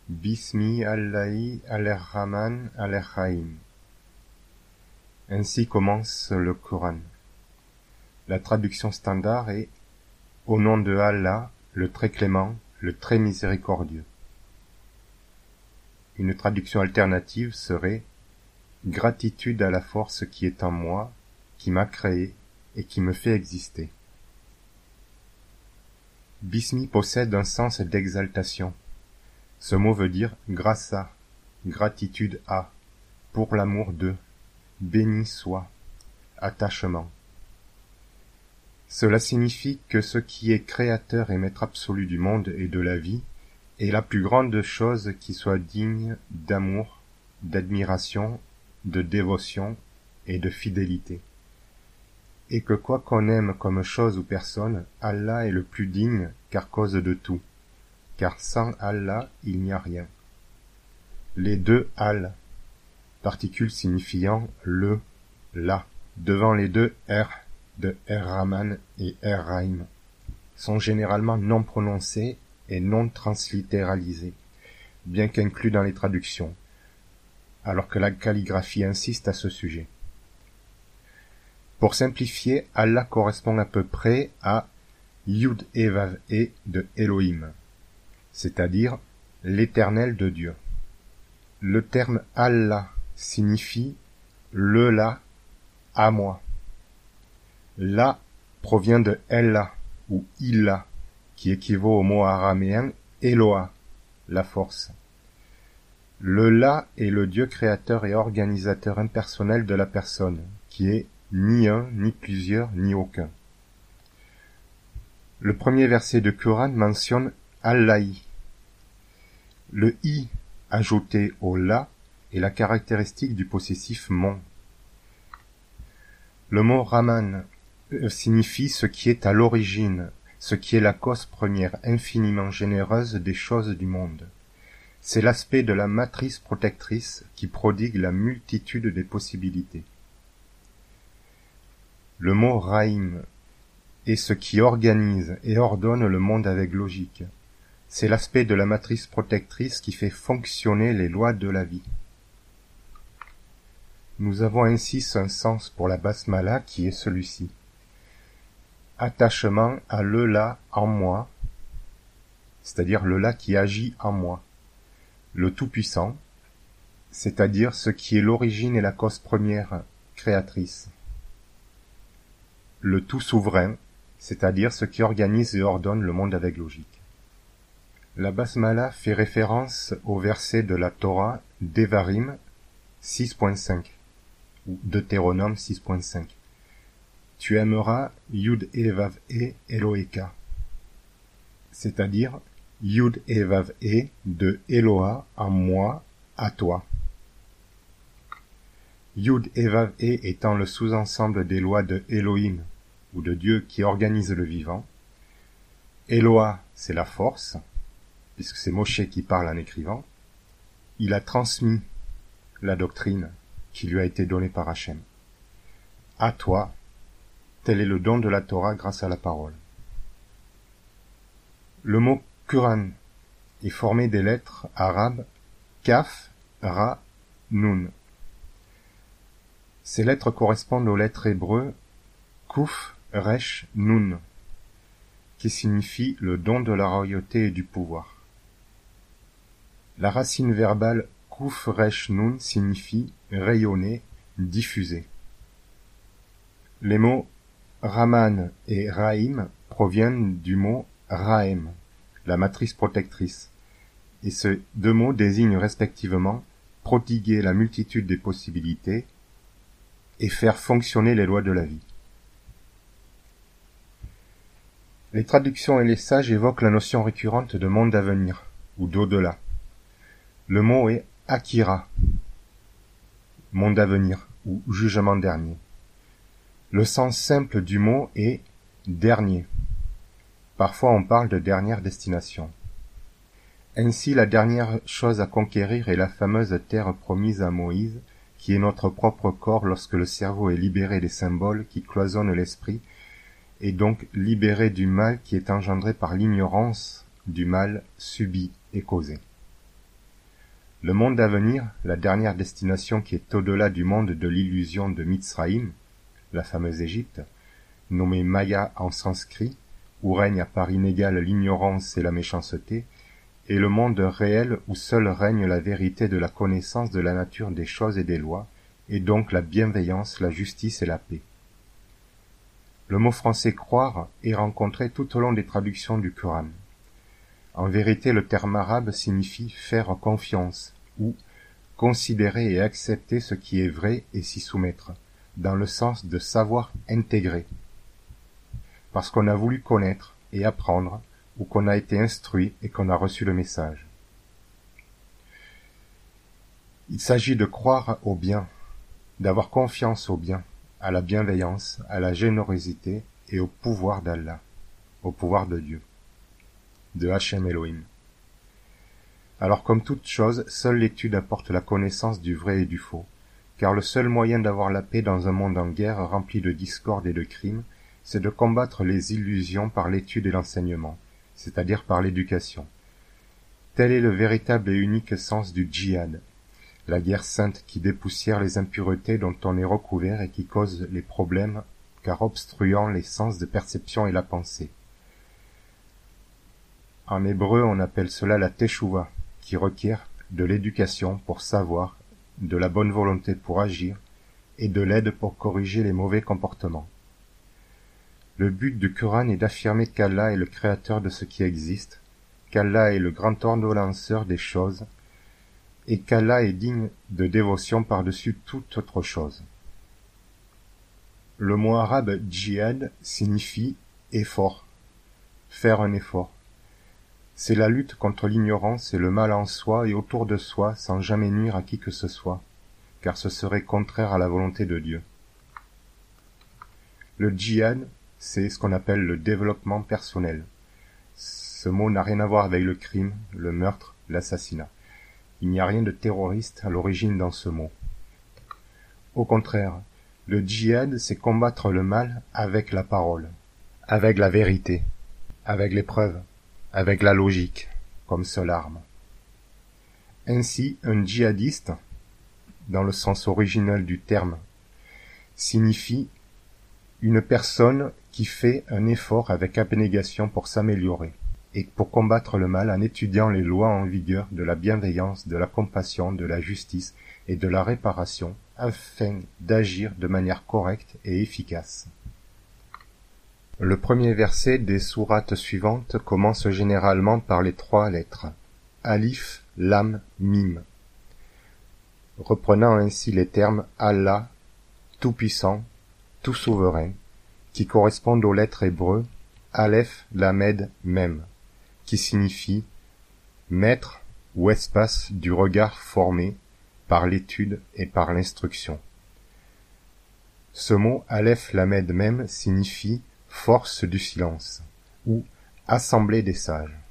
Bismi Allahi Aller-Rahman Aller-Rahim. Ainsi commence le Coran. La traduction standard est « Au nom de Allah, le très clément, le très miséricordieux ». Une traduction alternative serait « Gratitude à la force qui est en moi, qui m'a créé et qui me fait exister ». Bismi possède un sens d'exaltation. Ce mot veut dire grâce à, gratitude à, pour l'amour de, béni soit, attachement. Cela signifie que ce qui est créateur et maître absolu du monde et de la vie est la plus grande chose qui soit digne d'amour, d'admiration, de dévotion et de fidélité. Et que quoi qu'on aime comme chose ou personne, Allah est le plus digne car cause de tout. Car sans Allah, il n'y a rien. Les deux Al, particules signifiant le, la, devant les deux R de R-Rahman et R-Rahim, sont généralement non prononcés et non translittéralisés, bien qu'inclus dans les traductions, alors que la calligraphie insiste à ce sujet. Pour simplifier, Allah correspond à peu près à Yud et Vav e de Elohim, c'est-à-dire l'éternel de Dieu. Le terme Allah signifie le là, à moi. La provient de Ella ou Illa, qui équivaut au mot araméen Eloah, la force. Le là est le Dieu créateur et organisateur impersonnel de la personne, qui est ni un, ni plusieurs, ni aucun. Le premier verset du Coran mentionne Allahi. Le i ajouté au la est la caractéristique du possessif mon. Le mot Rahman signifie ce qui est à l'origine, ce qui est la cause première infiniment généreuse des choses du monde. C'est l'aspect de la matrice protectrice qui prodigue la multitude des possibilités. Le mot Rahim est ce qui organise et ordonne le monde avec logique. C'est l'aspect de la matrice protectrice qui fait fonctionner les lois de la vie. Nous avons ainsi un sens pour la basmala qui est celui-ci. Attachement à le là en moi, c'est-à-dire le là qui agit en moi. Le Tout-Puissant, c'est-à-dire ce qui est l'origine et la cause première créatrice. Le Tout-Souverain, c'est-à-dire ce qui organise et ordonne le monde avec logique. La basmala fait référence au verset de la Torah Devarim 6.5 ou Deutéronome 6.5. Tu aimeras Yud e Vav e Eloheka, c'est-à-dire Yud e Vav e de Eloah en moi, à toi. Yud e Vav e étant le sous-ensemble des lois de Elohim, ou de Dieu qui organise le vivant. Eloah, c'est la force, puisque c'est Moshe qui parle en écrivant. Il a transmis la doctrine qui lui a été donnée par Hachem. À toi, tel est le don de la Torah grâce à la parole. Le mot Quran est formé des lettres arabes Kaf, Ra, Nun. Ces lettres correspondent aux lettres hébreues Kuf, Resh, Nun, qui signifie le don de la royauté et du pouvoir. La racine verbale Kuf, Resh, Nun signifie rayonner, diffuser. Les mots Rahman et Rahim proviennent du mot Rahem, la matrice protectrice, et ces deux mots désignent respectivement prodiguer la multitude des possibilités et faire fonctionner les lois de la vie. Les traductions et les sages évoquent la notion récurrente de monde à venir, ou d'au-delà. Le mot est Akira, monde à venir, ou jugement dernier. Le sens simple du mot est dernier. Parfois on parle de dernière destination. Ainsi la dernière chose à conquérir est la fameuse terre promise à Moïse, qui est notre propre corps lorsque le cerveau est libéré des symboles qui cloisonnent l'esprit, et donc libéré du mal qui est engendré par l'ignorance du mal subi et causé. Le monde à venir, la dernière destination qui est au-delà du monde de l'illusion de Mitzraïm, la fameuse Égypte, nommée Maya en sanskrit, où règne à part inégale l'ignorance et la méchanceté, et le monde réel où seul règne la vérité de la connaissance de la nature des choses et des lois, et donc la bienveillance, la justice et la paix. Le mot français croire est rencontré tout au long des traductions du Coran. En vérité, le terme arabe signifie faire confiance, ou considérer et accepter ce qui est vrai et s'y soumettre, dans le sens de savoir intégrer. Parce qu'on a voulu connaître et apprendre, ou qu'on a été instruit et qu'on a reçu le message. Il s'agit de croire au bien, d'avoir confiance au bien, à la bienveillance, à la générosité et au pouvoir d'Allah, au pouvoir de Dieu, de Hachem Elohim. Alors comme toute chose, seule l'étude apporte la connaissance du vrai et du faux, car le seul moyen d'avoir la paix dans un monde en guerre rempli de discorde et de crimes, c'est de combattre les illusions par l'étude et l'enseignement, c'est-à-dire par l'éducation. Tel est le véritable et unique sens du djihad, la guerre sainte qui dépoussière les impuretés dont on est recouvert et qui cause les problèmes car obstruant les sens de perception et la pensée. En hébreu, on appelle cela la teshuva, qui requiert de l'éducation pour savoir, de la bonne volonté pour agir et de l'aide pour corriger les mauvais comportements. Le but du Coran est d'affirmer qu'Allah est le créateur de ce qui existe, qu'Allah est le grand ordonnanceur des choses, et qu'Allah est digne de dévotion par-dessus toute autre chose. Le mot arabe djihad signifie effort, faire un effort. C'est la lutte contre l'ignorance et le mal en soi et autour de soi sans jamais nuire à qui que ce soit, car ce serait contraire à la volonté de Dieu. Le djihad, c'est ce qu'on appelle le développement personnel. Ce mot n'a rien à voir avec le crime, le meurtre, l'assassinat. Il n'y a rien de terroriste à l'origine dans ce mot. Au contraire, le djihad, c'est combattre le mal avec la parole, avec la vérité, avec les preuves, avec la logique, comme seule arme. Ainsi, un djihadiste, dans le sens original du terme, signifie une personne qui fait un effort avec abnégation pour s'améliorer et pour combattre le mal en étudiant les lois en vigueur de la bienveillance, de la compassion, de la justice et de la réparation afin d'agir de manière correcte et efficace. Le premier verset des sourates suivantes commence généralement par les 3 lettres Alif, Lam, Mim, reprenant ainsi les termes Allah, tout-puissant, tout souverain, qui correspondent aux lettres hébreux Aleph, Lamed, Mem, qui signifie maître ou espace du regard formé par l'étude et par l'instruction. Ce mot Aleph, Lamed, Mem signifie force du silence ou assemblée des sages.